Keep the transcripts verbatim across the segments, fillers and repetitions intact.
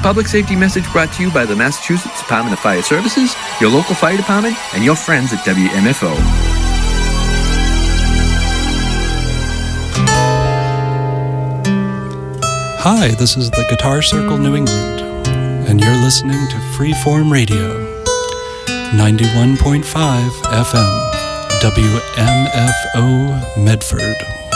public safety message brought to you by the Massachusetts Department of Fire Services, your local fire department, and your friends at W M F O. Hi, this is the Guitar Circle New England, and you're listening to Freeform Radio, ninety-one point five F M, W M F O Medford.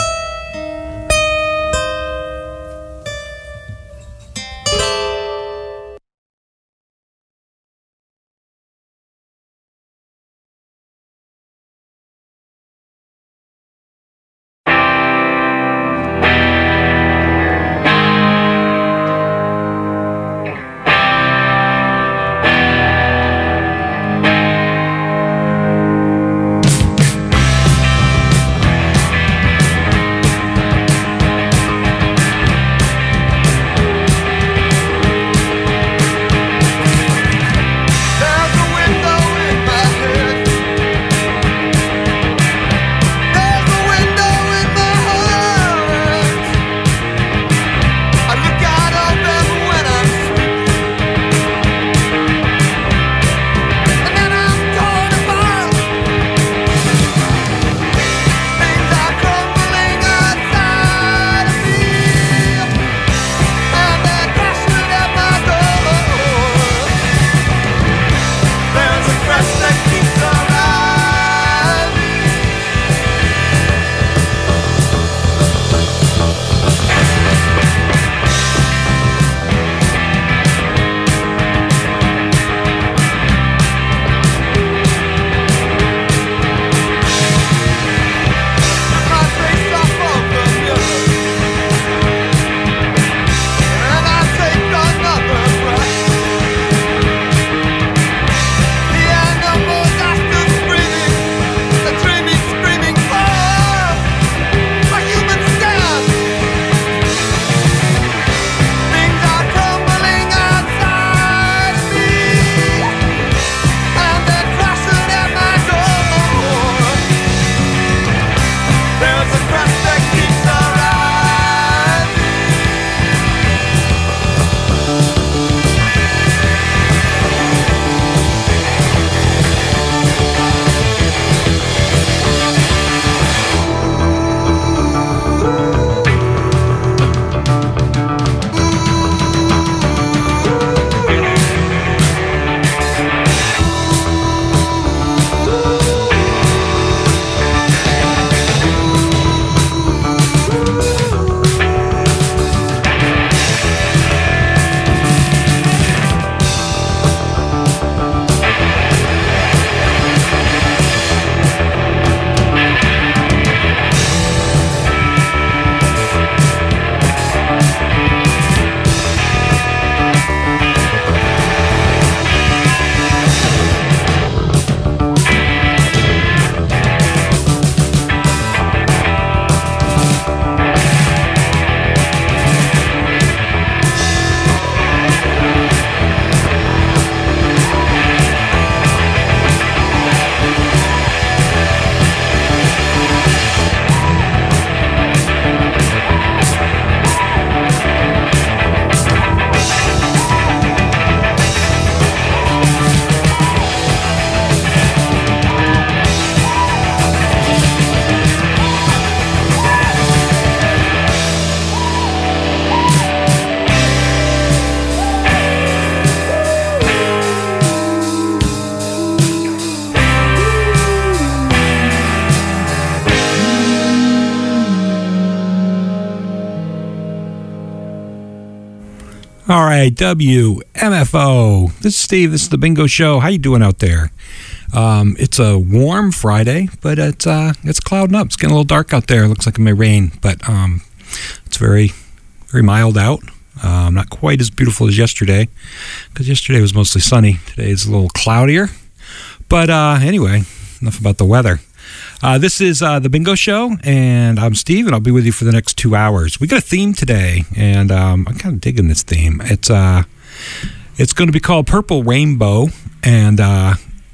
All right, W M F O. This is Steve. This is the Bingo Show. How you doing out there? Um, it's a warm Friday, but it's uh, it's clouding up. It's getting a little dark out there. It looks like it may rain, but um, it's very, very mild out. Um, not quite as beautiful as yesterday, because yesterday was mostly sunny. Today is a little cloudier. But uh, anyway, enough about the weather. Uh, this is uh, the Bingo Show, and I'm Steve, and I'll be with you for the next two hours. We got a theme today, and um, I'm kind of digging this theme. It's uh, it's going to be called Purple Rainbow, and uh,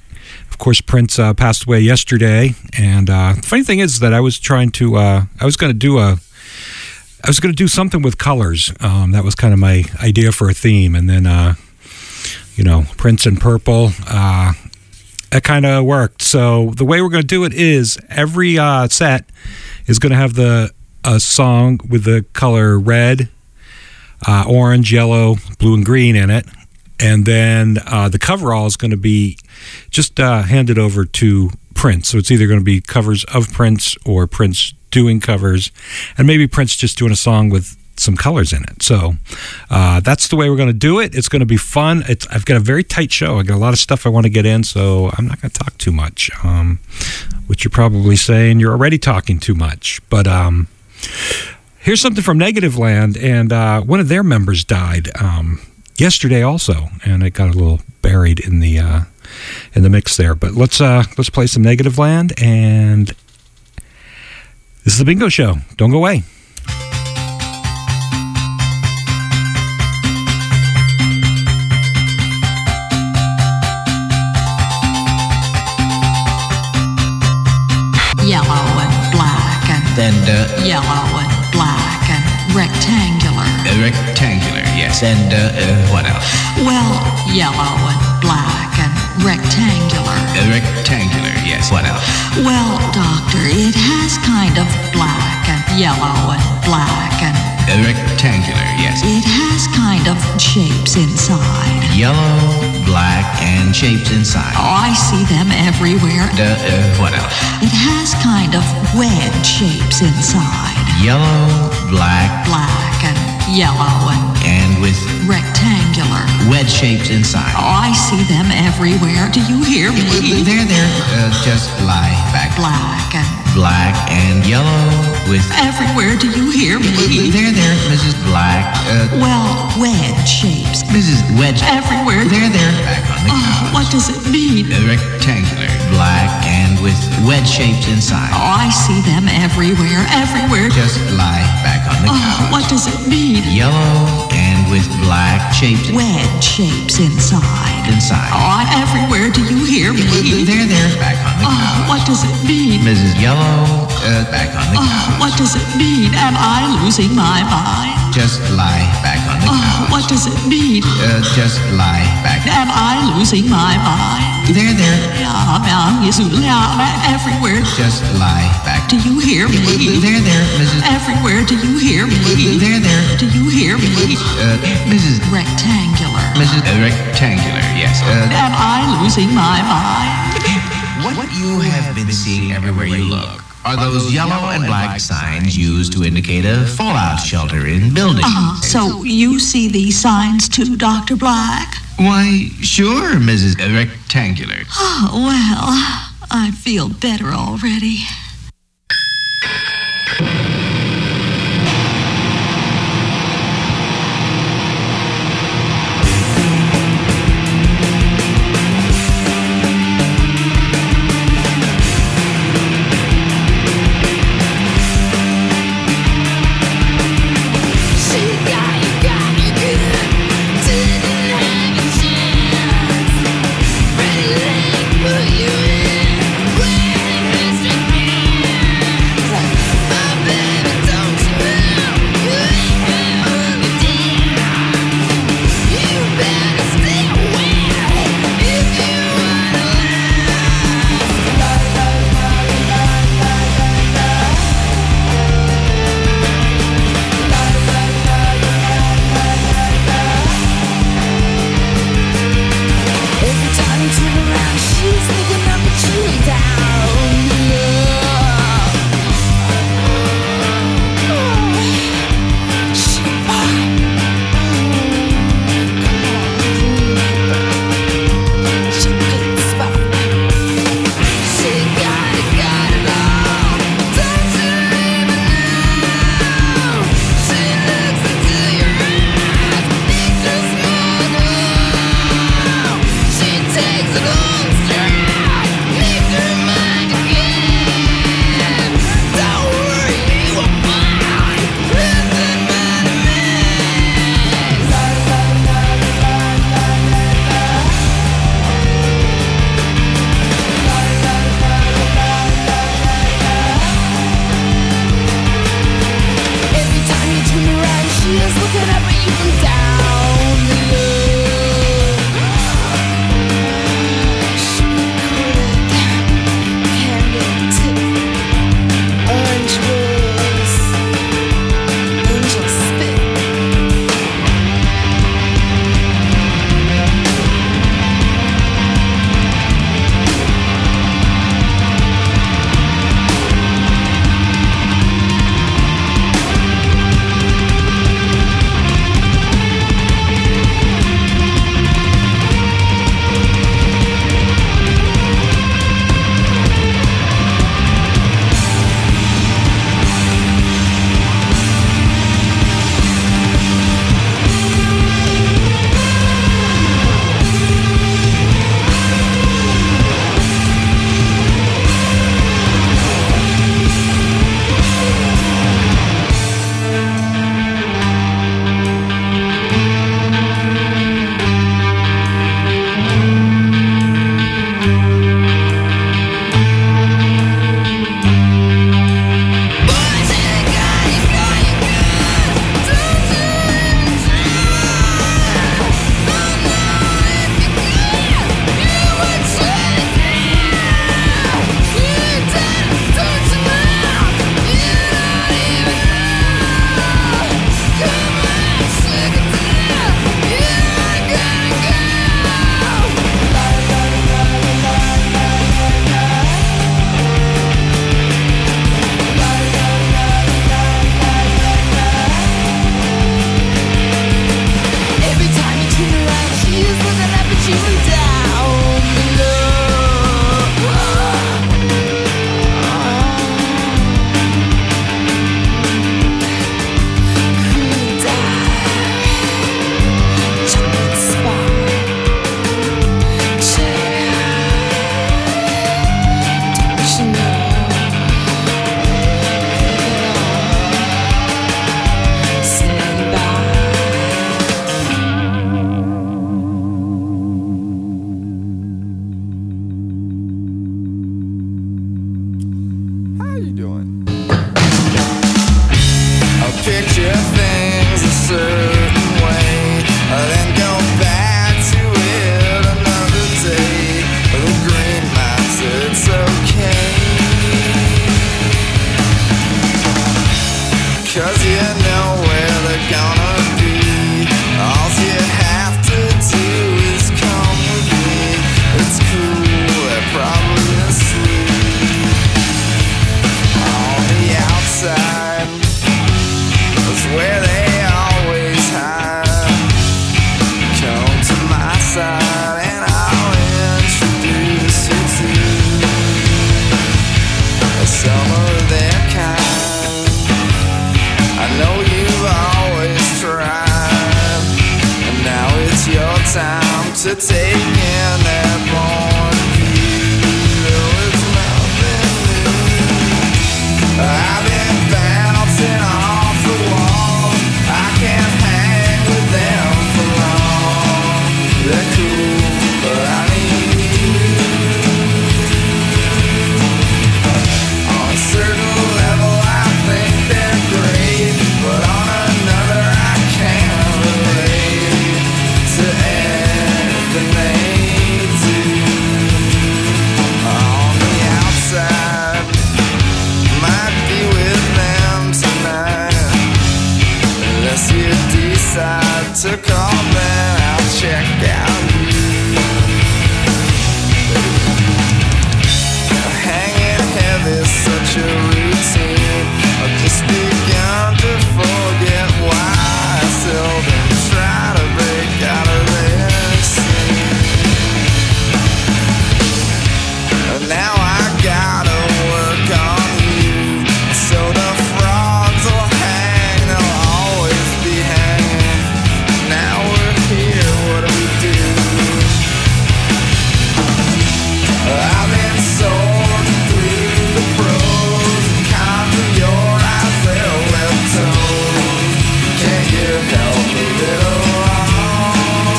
of course, Prince uh, passed away yesterday. And uh, the funny thing is that I was trying to, uh, I was going to do a I was going to do something with colors. Um, that was kind of my idea for a theme. And then, uh, you know, Prince and Purple, uh, that kind of worked. So the way we're going to do it is every uh, set is going to have the a song with the color red, uh, orange, yellow, blue, and green in it. And then uh, the coverall is going to be just uh, handed over to Prince. So it's either going to be covers of Prince or Prince doing covers, and maybe Prince just doing a song with some colors in it. So uh, that's the way we're going to do it. It's going to be fun. It's, I've got a very tight show. I got a lot of stuff I want to get in, so I'm not going to talk too much, um, which you're probably saying you're already talking too much. But um, here's something from Negative Land, and uh, one of their members died um, yesterday also, and it got a little buried in the uh, in the mix there. But let's uh, let's play some Negative Land, and this is the Bingo Show. Don't go away. Yellow and black and And uh, yellow and black and rectangular. uh, rectangular, yes. And uh, uh, what else? Well, yellow and black and rectangular. Uh, rectangular, yes. What else? Well, doctor, it has kind of black and yellow and black and Uh, rectangular, yes. it has kind of shapes inside. Yellow, black, and shapes inside. Oh, I see them everywhere. And uh, uh, what else? It has kind of wedge shapes inside. Yellow, black, Black and yellow and and with rectangular. wedge shapes inside. Oh, I see them everywhere. Do you hear me? There, there. Uh, just lie back. Black and Black and yellow with... everywhere. Do you hear me? There, there, Missus Black. Uh, Well, wedge shapes. Missus Wedge. Everywhere. There, there. Back on the Oh, couch. what does it mean? Uh, rectangular, black, and with wedge shapes inside. Oh, I see them everywhere. Everywhere. Just lie back on the Oh, couch. what does it mean? Yellow and with black shapes Wedge shapes inside. inside. Oh, I- everywhere. Do you hear me? There, there. Back on the Oh, couch. what does it mean? Missus Yellow, uh, back on the Oh, couch. what does it mean? Am I losing my mind? Just lie back on the Oh, couch. what does it mean? Uh, just lie back. Am I losing my mind? There, there. Yeah, yeah, yes, yeah, everywhere. Just lie back. Do you hear me? There, there, Missus Everywhere. Do you hear me? There, there. Do you hear me? Uh, Missus Rectangular. Missus Uh, rectangular, yes. Uh, Am I losing my mind? what you have been seeing everywhere you look are those yellow and black signs used to indicate a fallout shelter in buildings. Uh, so you see these signs too, Doctor Black? Why, sure, Missus Rectangular. Oh, well, I feel better already. Ready, put you in, where time to take in that point of view. It's nothing new. I've been bouncing off the wall. I can't hang with them for long. They're cool, but I need you. On a certain level I think they're great, but on another I can't relate to anything they do. On the outside, might be with them tonight. Unless you decide to call, then I'll check out you. Hanging heavy, such a routine. I've just begun to forget why I seldom try to break out of this scene. And now I gotta work on you, so the frogs will hang, they'll always be hanging. Now we're here, what do we do? I've been sorting through the pros and cons of your eyes, they're left toes. Can you help me along?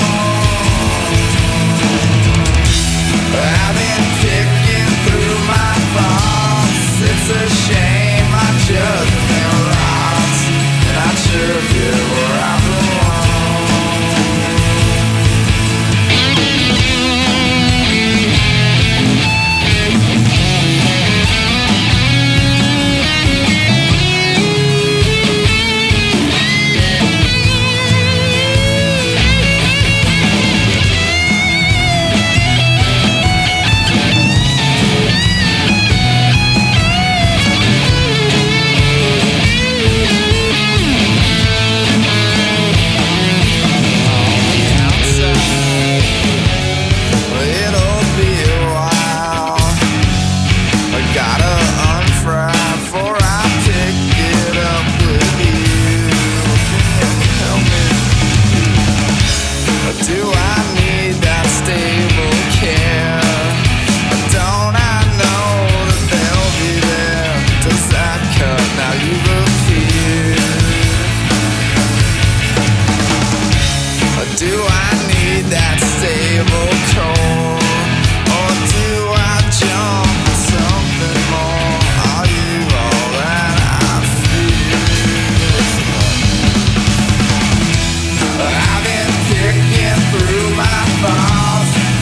I've been picking through my thoughts. It's a shame I just been rocks, and I sure feel where I belong. It'll be a while. I gotta unfry before I pick it up with you. Can you help me? Do I need that stable care? Don't I know that they'll be there? Does that cut? Now you've appeared. Do I need that stable core? Or do I jump for something more? Are you all that I feel? I've been picking through my thoughts.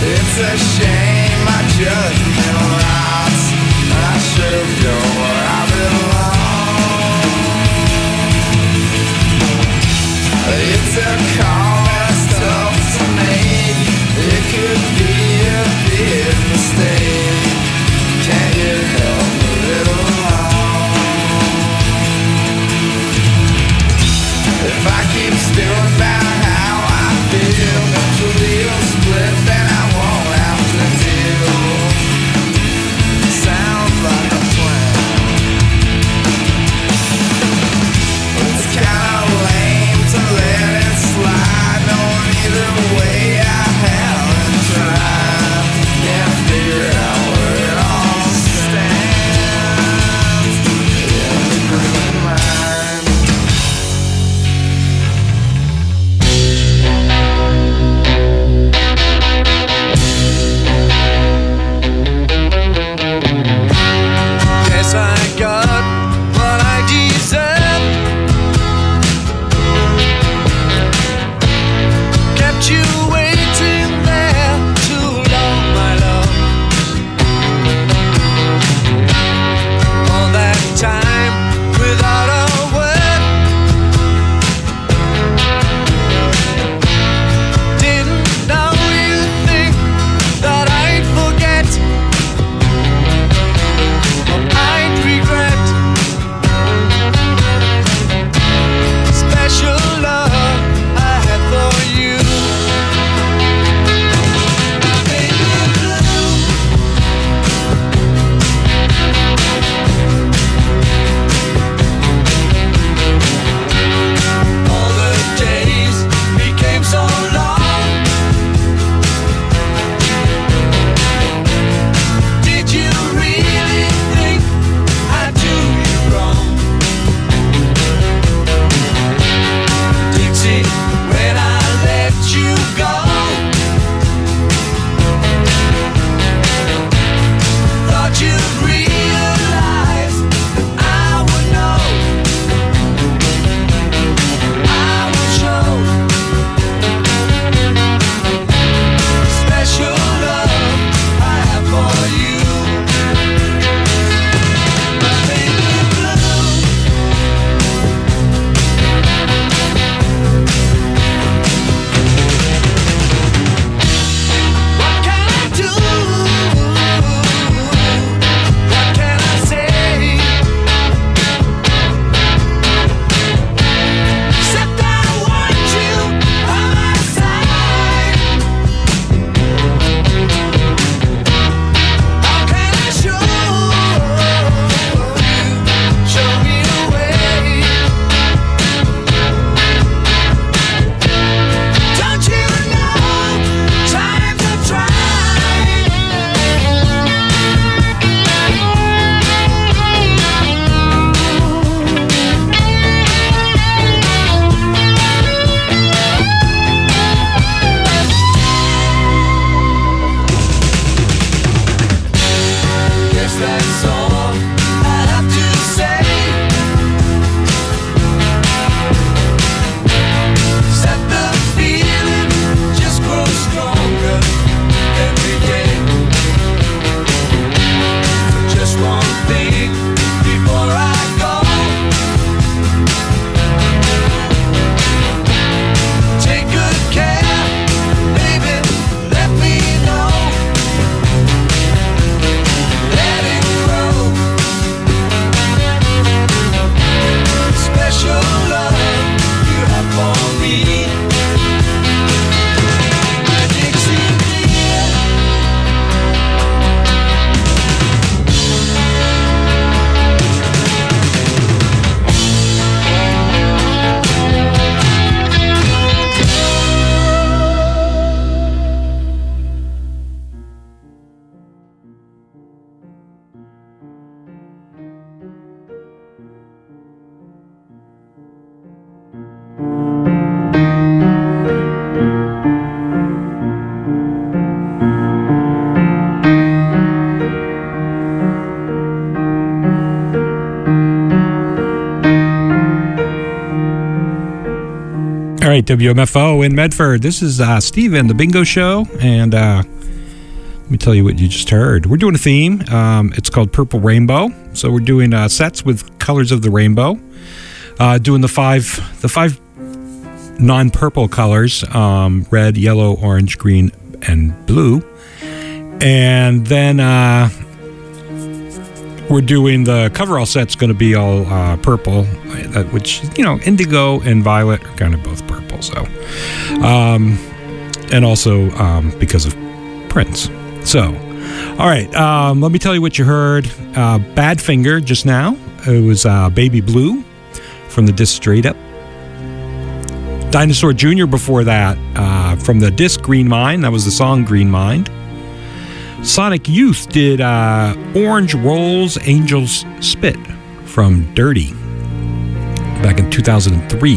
W M F O in Medford. This is uh, Steven, the Bingo Show, and uh, let me tell you what you just heard. We're doing a theme. Um, it's called Purple Rainbow. So we're doing uh, sets with colors of the rainbow. Uh, doing the five, the five non-purple colors: um, red, yellow, orange, green, and blue. And then uh, we're doing the coverall set's going to be all uh, purple, uh, which, you know, indigo and violet are kind of both purple. So, um, and also um, because of Prince. So, all right, um, let me tell you what you heard. Uh, Badfinger just now. It was uh, Baby Blue from the disc Straight Up. Dinosaur Junior before that, uh, from the disc Green Mind. That was the song Green Mind. Sonic Youth did uh, Orange Rolls Angels Spit from Dirty back in two thousand three.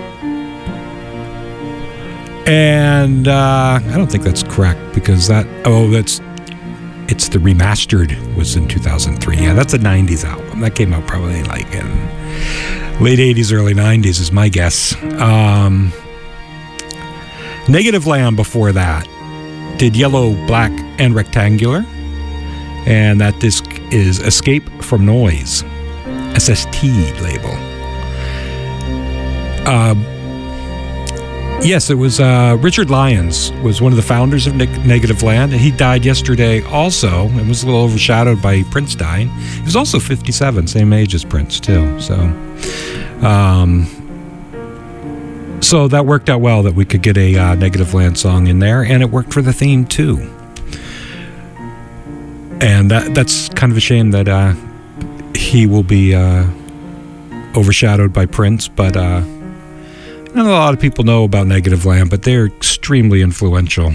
And uh, I don't think that's correct because that, oh, that's, it's the remastered was in two thousand three. Yeah, that's a nineties album. That came out probably like in late eighties, early nineties is my guess. Um, Negative Land before that did Yellow, Black, and Rectangular. And that disc is Escape from Noise, S S T label. Uh, yes, it was uh, Richard Lyons was one of the founders of Neg- Negative Land, and he died yesterday also, and was a little overshadowed by Prince dying. He was also fifty-seven, same age as Prince, too. So, um, so that worked out well that we could get a uh, Negative Land song in there, and it worked for the theme, too. And that, that's kind of a shame that uh, he will be uh, overshadowed by Prince, but uh, not a lot of people know about Negative Land, but they're extremely influential.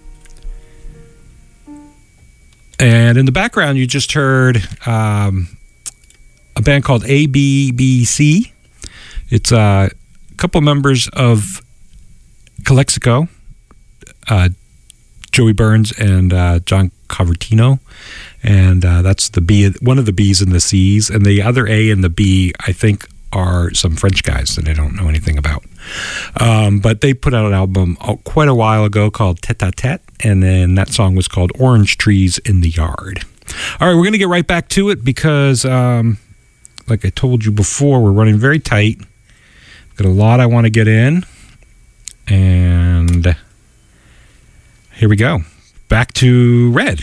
And in the background, you just heard um, a band called A B B C. It's uh, a couple members of Calexico, uh, Joey Burns and uh, John Cavertino, and uh, that's the B, one of the B's and the C's, and the other A and the B, I think, are some French guys that I don't know anything about. Um, but they put out an album quite a while ago called Tête-à-Tête, and then that song was called Orange Trees in the Yard. All right, we're going to get right back to it because, um, like I told you before, we're running very tight. Got a lot I want to get in, and here we go. Back to Red.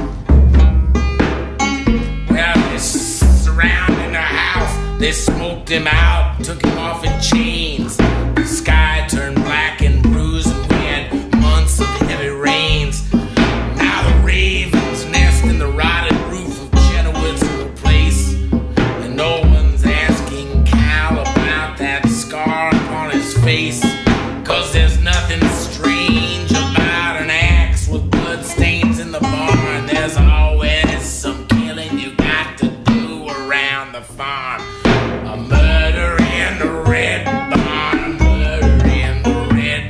They smoked him out, took him off in chains. The sky turned black and bruised, and we had months of heavy rains. Now the ravens nest in the rotted roof of Chenoweth's little place, and no one's asking Cal about that scar upon his face, 'cause there's nothing strange about an axe with blood stains in the barn. There's always some killing you got to do around the farm. A murder in the red barn, a murder in the red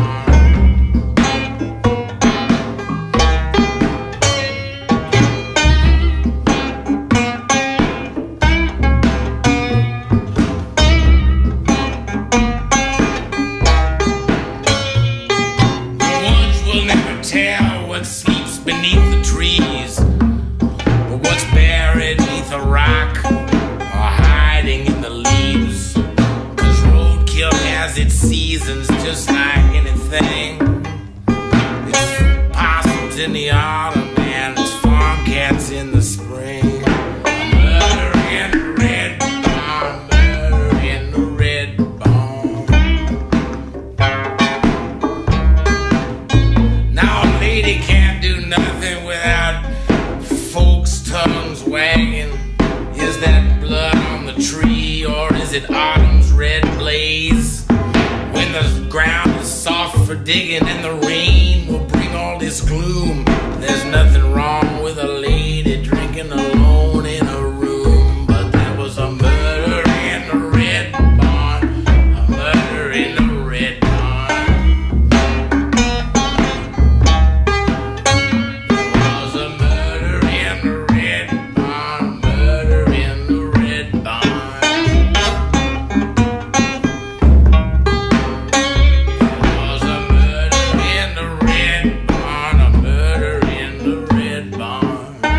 The woods will never tell what sleeps beneath the trees, or what's buried beneath a rock, or hiding in the leaves. 'Cause roadkill has its seasons just like anything. It's possums in the autumn and it's farm cats in the spring. Murder in the red barn, murder in the red barn. Now a lady can't do nothing without folks' tongues wagging. Is that blood on the tree, or is it autumn's red blaze? When the ground is soft for digging and the rain will bring all this gloom, there's nothing wrong with a lady drinking alone in a room. But there was a murder in the red barn, a murder in the red barn. There was a murder in the red barn, murder in the red barn. There was a murder in the red barn, a murder in the red barn.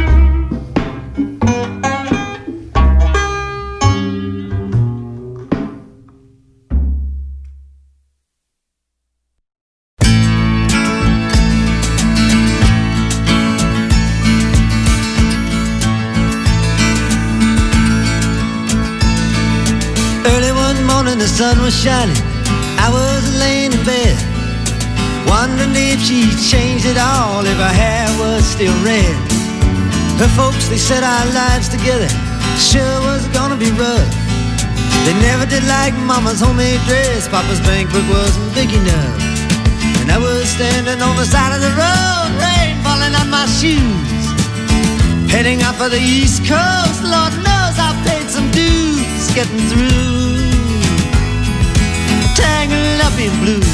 Early one morning the sun was shining, I was laying in bed, wondering if she changed it all, if her hair was still red. Her folks, they said our lives together sure was gonna be rough. They never did like mama's homemade dress, papa's bank book wasn't big enough. And I was standing on the side of the road, rain falling on my shoes, heading out for the East Coast. Lord knows I paid some dues getting through, tangled up in blue.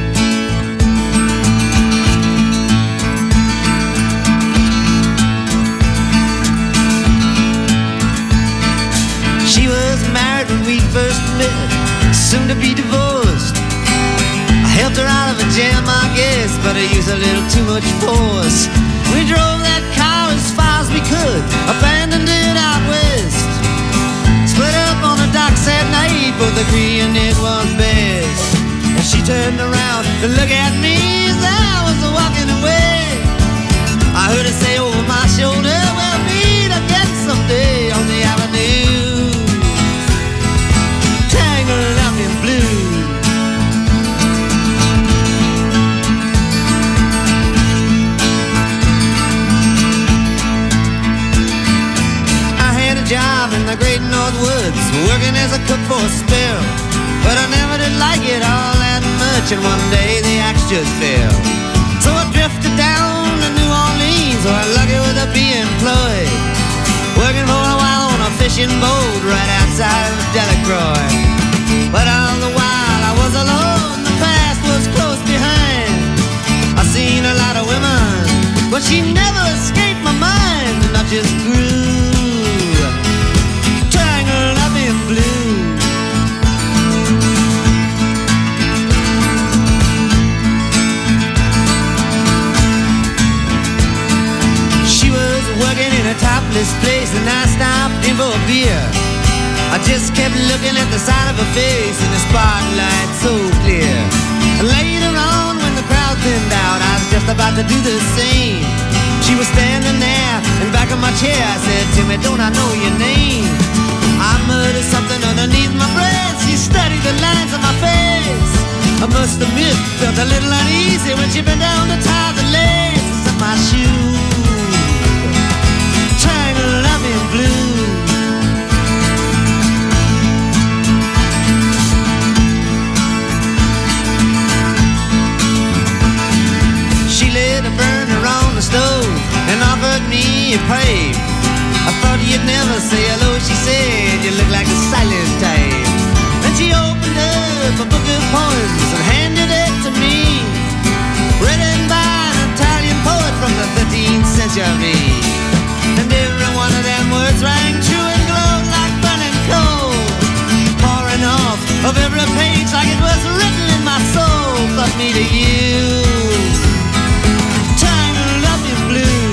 She was married when we first met, soon to be divorced. I helped her out of a jam, I guess, but I used a little too much force. We drove that car as far as we could, abandoned it out west, split up on the docks at night, both agreeing it was best. And she turned around to look at me as I was walking away. I heard her say over my shoulder, we'll meet again someday on the avenue, tangled up in blue. Job in the great North Woods, working as a cook for a spell, but I never did like it all that much, and one day the axe just fell. So I drifted down to New Orleans, where I'm lucky with a be employed, working for a while on a fishing boat right outside of Delacroix. But all the while I was alone, the past was close behind. I seen a lot of women, but she never escaped my mind, and I just grew up in blue. She was working in a topless place, and I stopped in for a beer. I just kept looking at the side of her face in the spotlight so clear. And later on, when the crowd thinned out, I was just about to do the same. She was standing there in back of my chair. I said, "Timmy, don't I know your name?" I muttered something underneath my breath. She studied the lines on my face. I must admit, felt a little uneasy when she bent down to tie the laces of my shoe. Triangle loving blue. She lit a burner on the stove and offered me a pipe. I thought you'd never say hello, she said. You look like a silent type. Then she opened up a book of poems and handed it to me, written by an Italian poet from the thirteenth century. And every one of them words rang true and glowed like burning coal, pouring off of every page like it was written in my soul. But me to you, time to love you blue.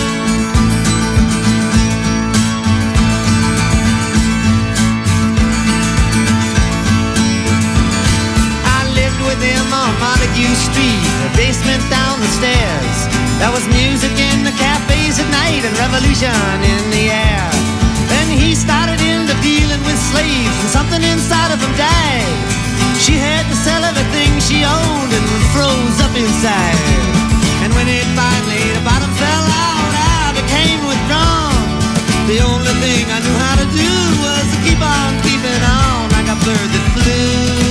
With him on Montague Street, the basement down the stairs. There was music in the cafes at night and revolution in the air. Then he started into dealing with slaves and something inside of him died. She had to sell everything she owned and froze up inside. And when it finally, the bottom fell out, I became withdrawn. The only thing I knew how to do was to keep on keeping on like a bird that flew.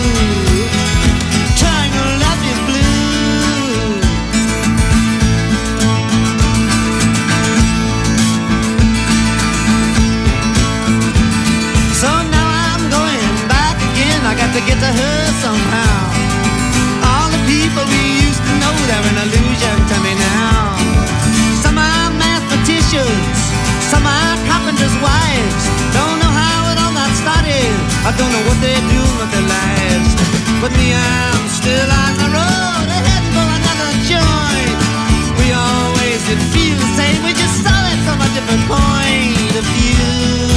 To get to her somehow. All the people we used to know, they're an illusion to me now. Some are mathematicians, some are carpenters' wives. Don't know how it all got started, I don't know what they're doing with their lives. But me, I'm still on the road, heading for another joint. We always did feel the same, we just saw it from a different point of view.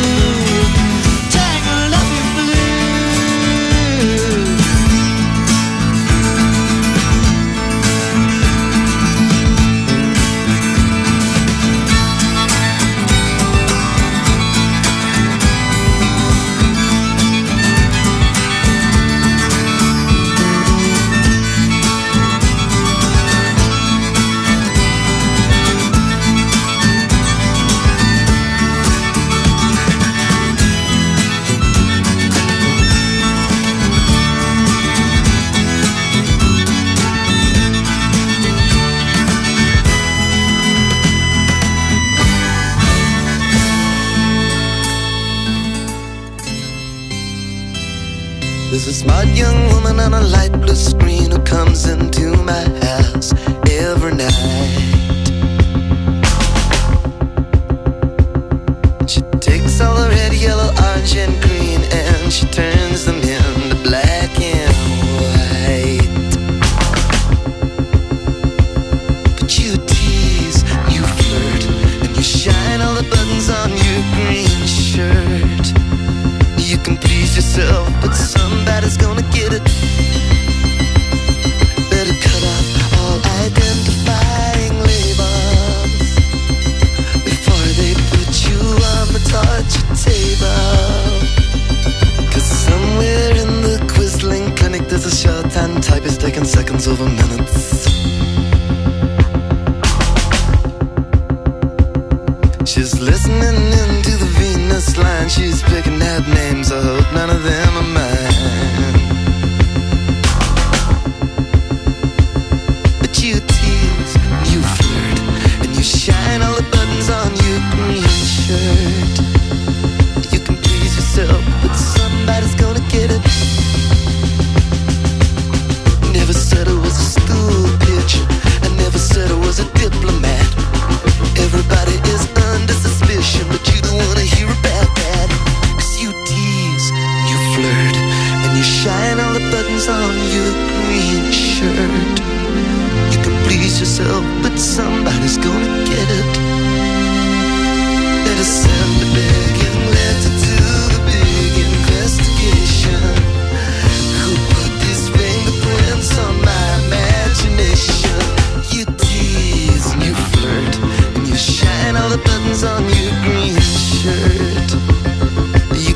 There's a smart young woman on a light blue screen who comes into my house every night. She takes all the red, yellow, orange, and green and she turns them into black and white. But you tease, you flirt, and you shine all the buttons on your green shirt. You can please yourself, but somebody's gonna get it. Better cut off all identifying labels before they put you on the torture table. Cause somewhere in the Quisling clinic there's a shorthand typist taking seconds over minutes. She's listening into the Venus line. She's picking out names, I hope none of them are mine. But you tease, you flirt, and you shine all the buttons on your green shirt. You can please yourself, but somebody's gonna get it. Never said I was a school pitcher, I never said I was a diplomat. Everybody is under suspicion, but you don't wanna hear about that. Cause you tease, you flirt, and you shine all the buttons on your green shirt. You can please yourself, but somebody's gonna get it. Better send a begging letter to the big investigation. Who put these fingerprints on my imagination? You tease and you flirt, and you shine all the buttons on your green shirt. You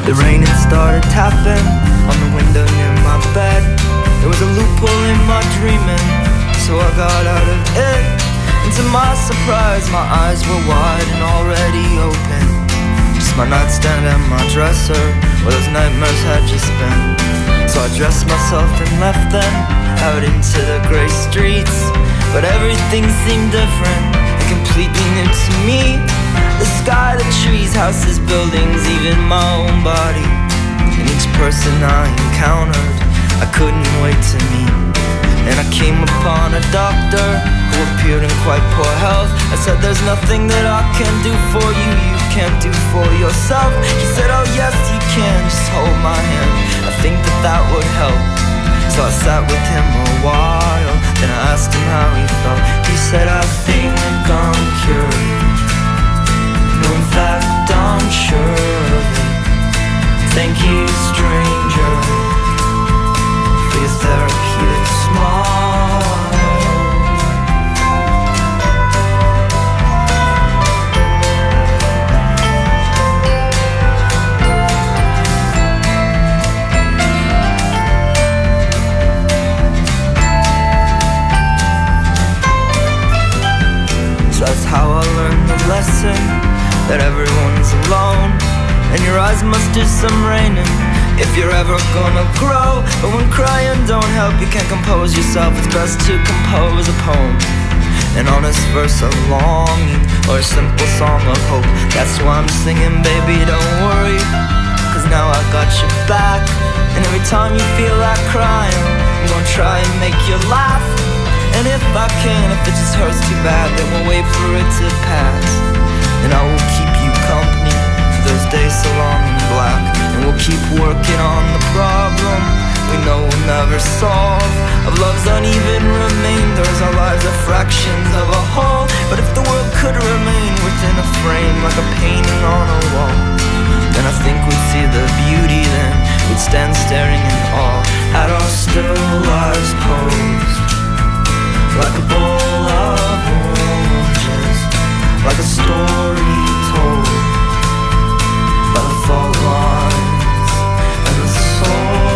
The rain had started tapping on the window near my bed. There was a loophole in my dreaming, so I got out of it. And to my surprise, my eyes were wide and already open. Just my nightstand and my dresser, where those nightmares had just been. So I dressed myself and left them out into the grey streets. But everything seemed different and completely new to me. The sky, the trees, houses, buildings, even my own body. And each person I encountered, I couldn't wait to meet. And I came upon a doctor who appeared in quite poor health. I said, there's nothing that I can do for you, you can't do for yourself. He said, oh yes you can, just hold my hand, I think that that would help. So I sat with him a while, then I asked him how he felt. He said, I think I'm cured. No, in fact I'm sure of it. Thank you, stranger, for your therapeutic smile. So that's how I learned the lesson, that everyone's alone, and your eyes must do some raining if you're ever gonna grow. But when crying don't help, you can't compose yourself, it's best to compose a poem, an honest verse of longing, or a simple song of hope. That's why I'm singing, baby, don't worry, cause now I got your back. And every time you feel like crying, I'm gonna try and make you laugh. And if I can, if it just hurts too bad, then we'll wait for it to pass. And I will keep you company for those days so long and black. And we'll keep working on the problem we know we'll never solve, of love's uneven remainders. Our lives are fractions of a whole. But if the world could remain within a frame, like a painting on a wall, then I think we'd see the beauty. Then we'd stand staring in awe at our still lives posed, like a bowl of oranges, like a story told by the fault lines and the soul.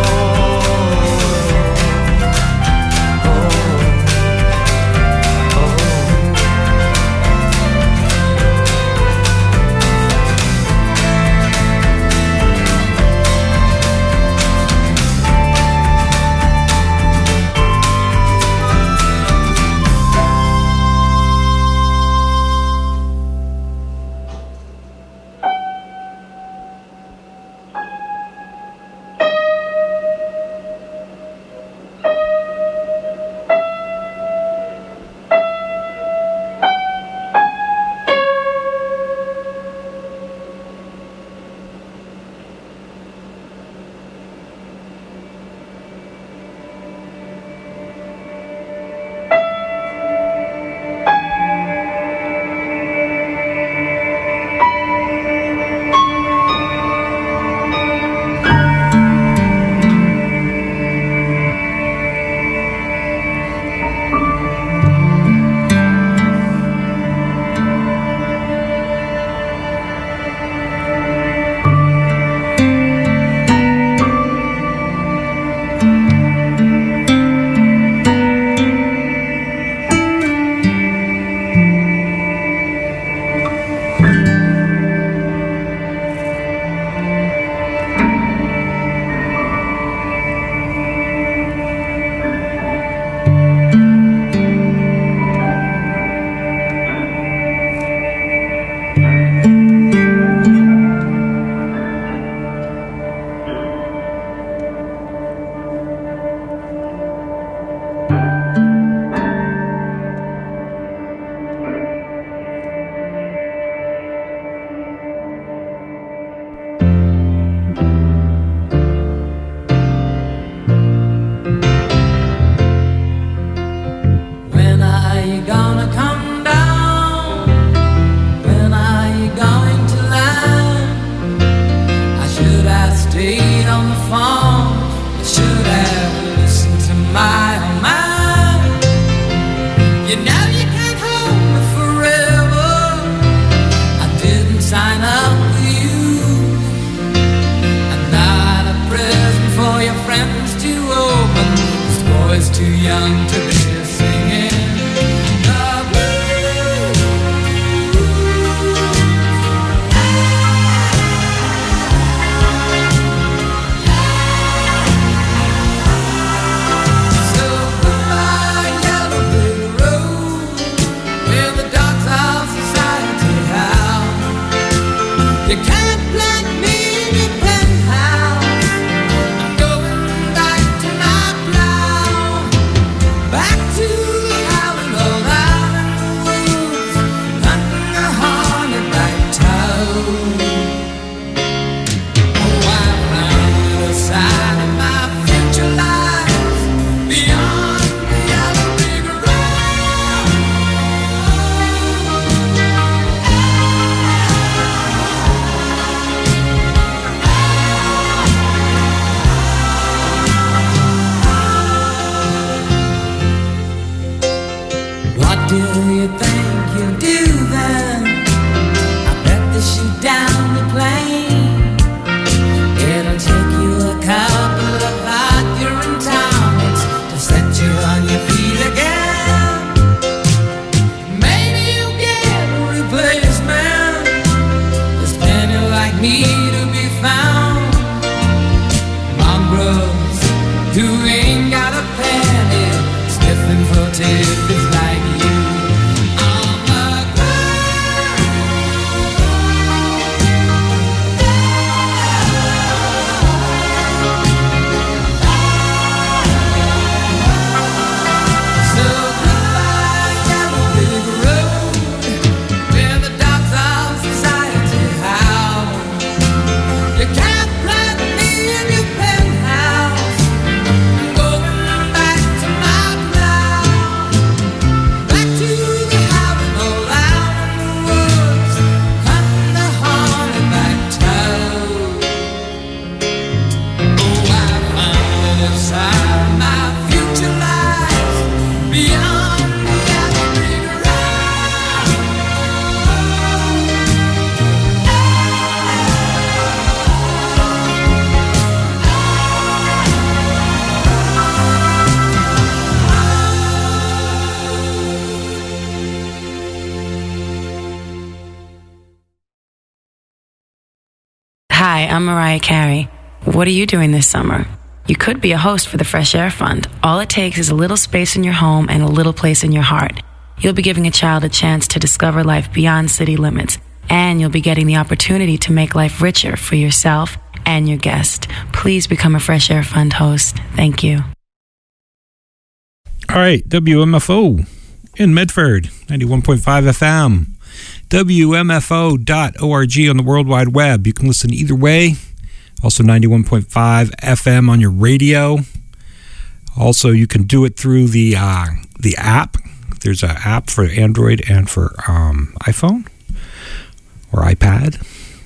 young to be singing the blues. So goodbye, yellow brick road, where the dogs of society howl. You can't plant me in your penthouse. I'm going back to my plow, back to the howling old island woods, hunting the hornetback toad. Oh, I found the side of my future lies beyond the yellow brick road. What do you think you'll do then? I bet they shoot down the plane. It'll take you a couple of hot urine tonics to set you on your feet again. Maybe you'll get a replacement. There's plenty like me to be found. Mongrels who ain't got a penny, sniffing for tidbits like you. On the ground. So goodbye, yellow brick road, where the dogs of society howl. You can't plant me in your penthouse. I'm going back to my plow, back to the howling old island woods, hunting the hornetback toad. Oh, I found the side of my future lies beyond the yellow brick road. Hi, I'm Mariah Carey. What are you doing this summer? You could be a host for the Fresh Air Fund. All it takes is a little space in your home and a little place in your heart. You'll be giving a child a chance to discover life beyond city limits, and you'll be getting the opportunity to make life richer for yourself and your guest. Please become a Fresh Air Fund host. Thank you. All right, W M F O in Medford, ninety-one point five F M. W M F O dot org on the World Wide Web. You can listen either way. Also ninety-one point five F M on your radio. Also, you can do it through the uh, the app. There's an app for Android and for um, iPhone or iPad.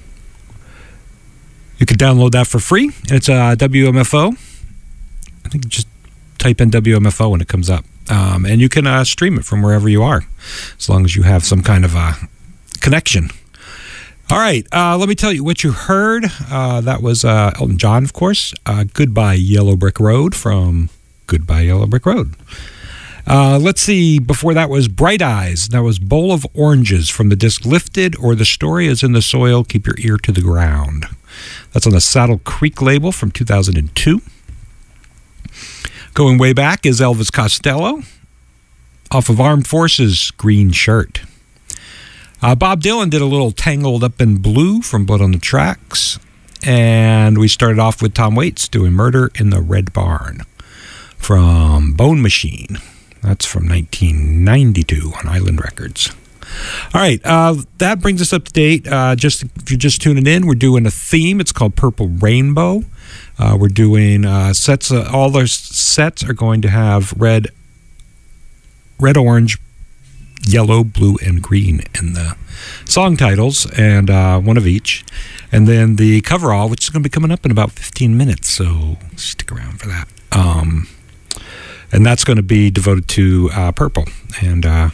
You can download that for free. It's uh, W M F O. I think just type in W M F O and it comes up. Um, and you can uh, stream it from wherever you are, as long as you have some kind of a connection. All right, uh, let me tell you what you heard. Uh, that was uh, Elton John, of course. Uh, Goodbye Yellow Brick Road from Goodbye Yellow Brick Road. Uh, let's see, before that was Bright Eyes. That was Bowl of Oranges from the disc Lifted, or The Story is in the Soil, Keep Your Ear to the Ground. That's on the Saddle Creek label from two thousand two. Going way back is Elvis Costello off of Armed Forces, Green Shirt. Uh, Bob Dylan did a little Tangled Up in Blue from Blood on the Tracks. And we started off with Tom Waits doing Murder in the Red Barn from Bone Machine. That's from nineteen ninety-two on Island Records. All right, uh, that brings us up to date. Uh, just if you're just tuning in, we're doing a theme. It's called Purple Rainbow. Uh, we're doing uh, sets. Uh, all those sets are going to have red, red, orange, yellow, blue, and green in the song titles, and uh, one of each. And then the coverall, which is going to be coming up in about fifteen minutes, so stick around for that. Um, and that's going to be devoted to uh, purple. And uh,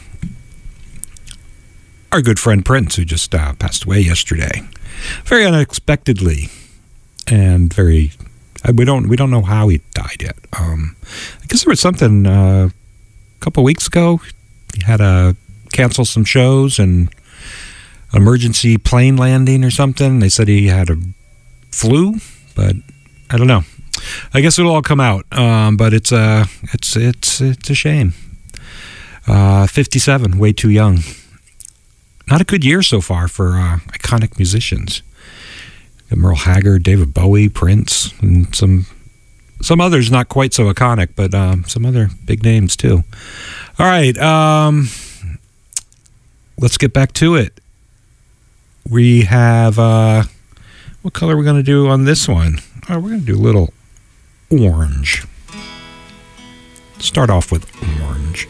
our good friend Prince, who just uh, passed away yesterday, very unexpectedly and very I, we don't we don't know how he died yet. Um, I guess there was something uh, a couple of weeks ago. He had to cancel some shows and emergency plane landing or something. They said he had a flu, but I don't know. I guess it'll all come out. Um, but it's a it's it's it's a shame. Uh, fifty-seven, way too young. Not a good year so far for uh, iconic musicians. Merle Haggard, David Bowie, Prince, and some some others not quite so iconic, but um, some other big names too. All right, um, let's get back to it. We have, uh, what color are we going to do on this one? Oh, we're going to do a little orange. Start off with orange.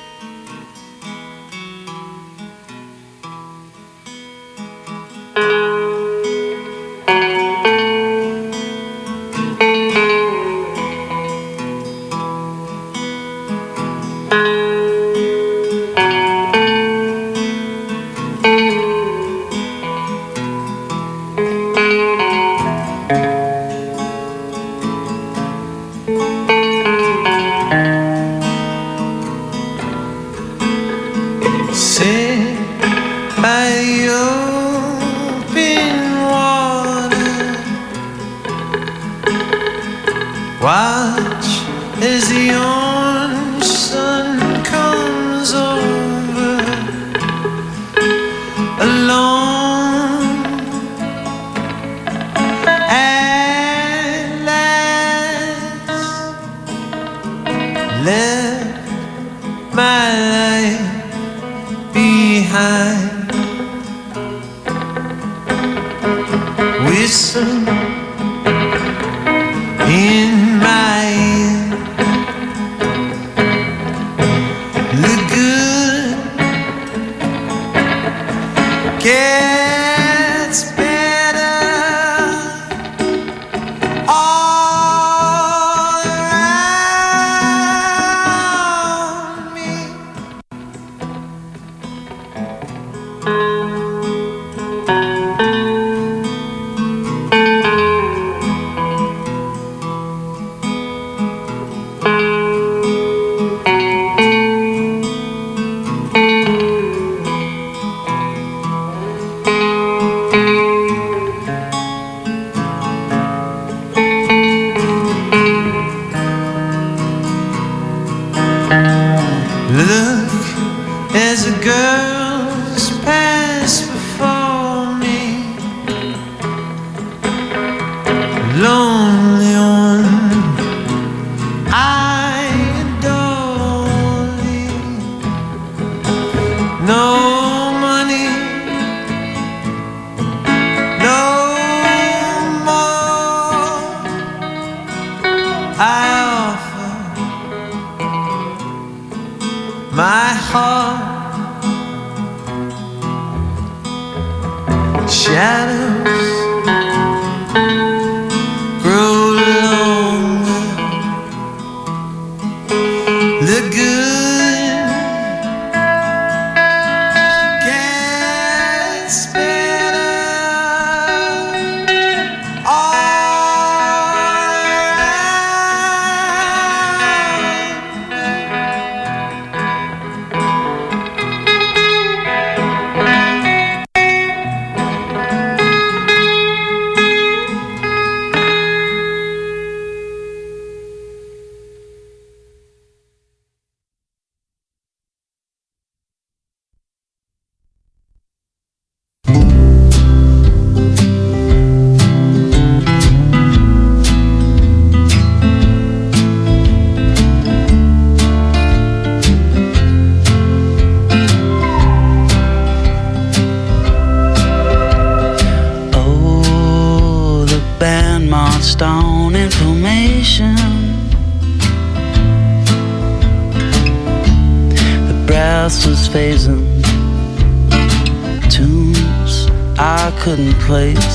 Couldn't place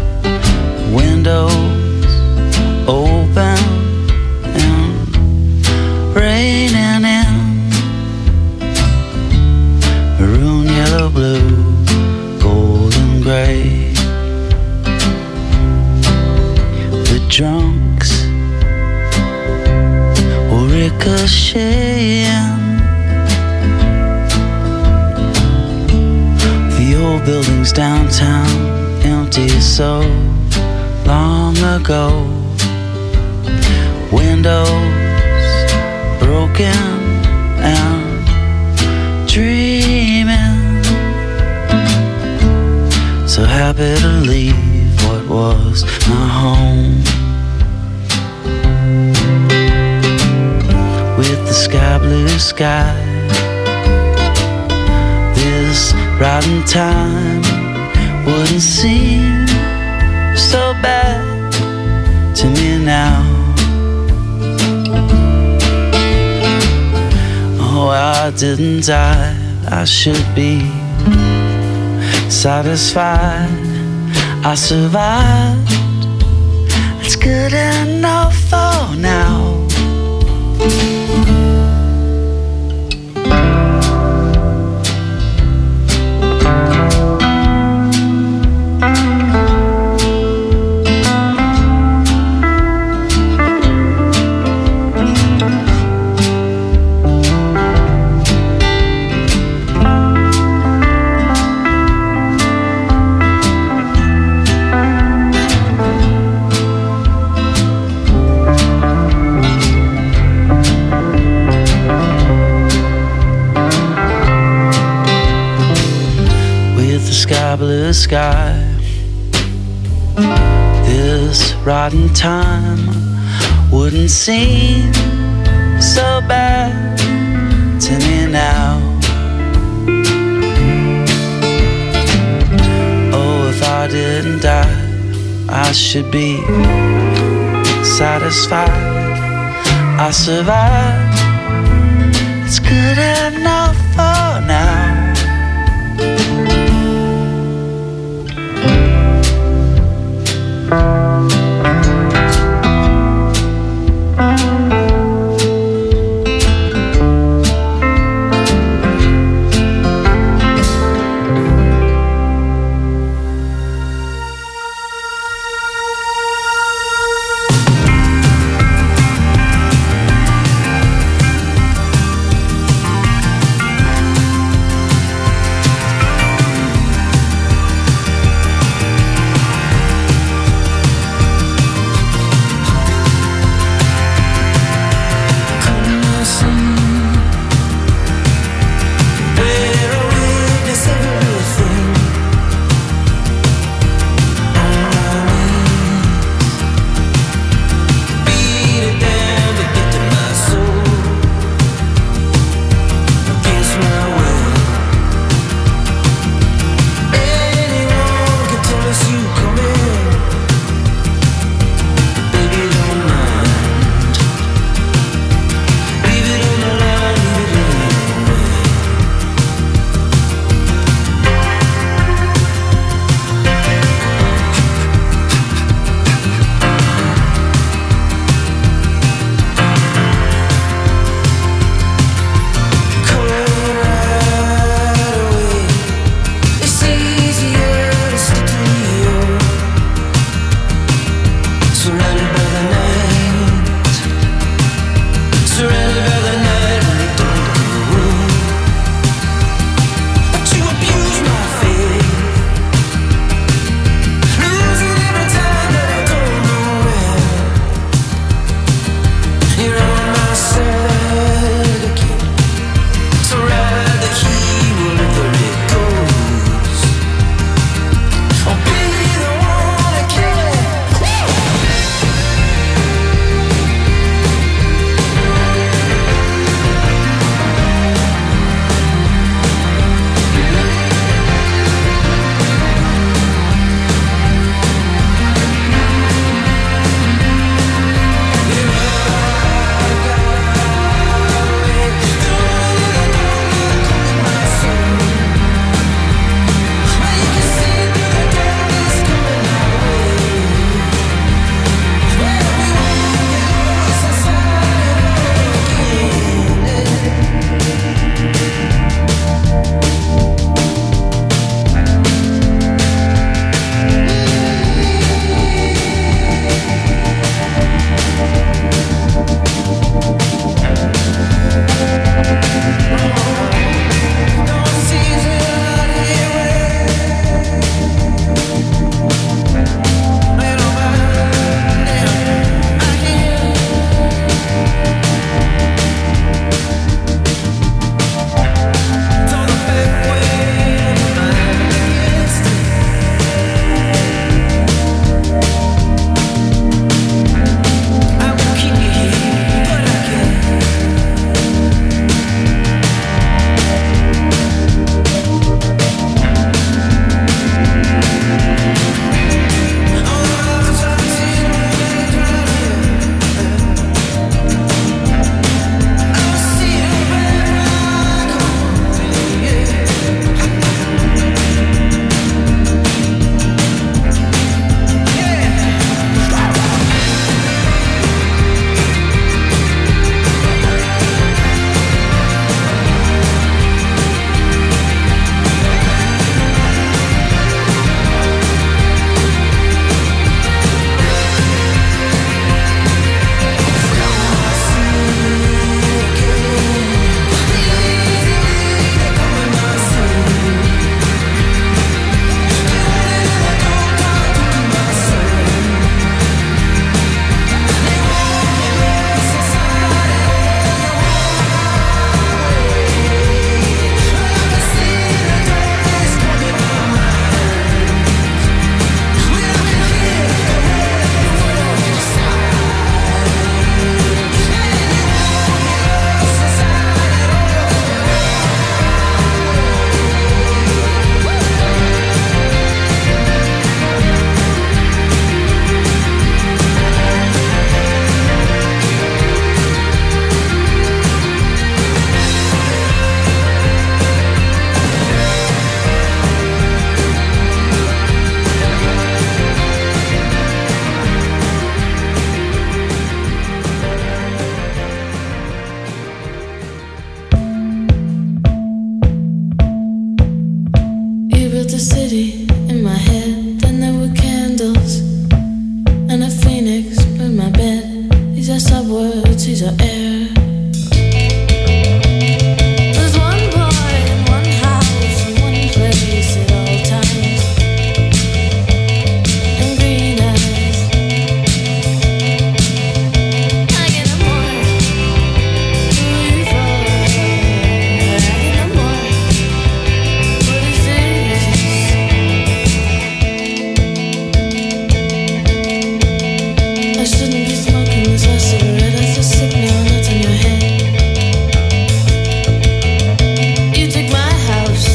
windows open and raining in maroon, yellow, blue, gold and gray. The drunks old buildings downtown, empty so long ago. Windows broken and dreaming. So happy to leave what was my home. With the sky blue sky, this rotten time wouldn't seem so bad to me now. Oh, I didn't die, I should be satisfied. I survived, it's good enough for now. Blue sky, this rotten time wouldn't seem so bad to me now. Oh, if I didn't die, I should be satisfied. I survived, it's good enough for now. built a city in my head.